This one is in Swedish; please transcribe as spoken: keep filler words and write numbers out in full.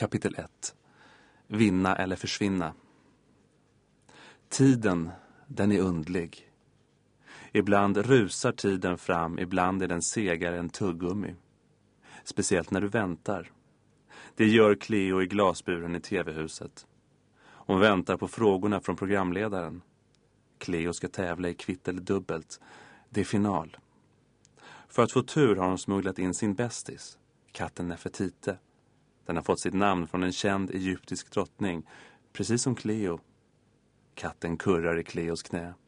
Kapitel ett. Vinna eller försvinna. Tiden, den är undlig. Ibland rusar tiden fram, ibland är den segare än tuggummi. Speciellt när du väntar. Det gör Cleo i glasburen i tv-huset. Hon väntar på frågorna från programledaren. Cleo ska tävla i kvitt eller dubbelt. Det är final. För att få tur har hon smugglat in sin bästis, katten Nefertite. Den har fått sitt namn från en känd egyptisk drottning, precis som Cleo. Katten kurrar i Cleos knä.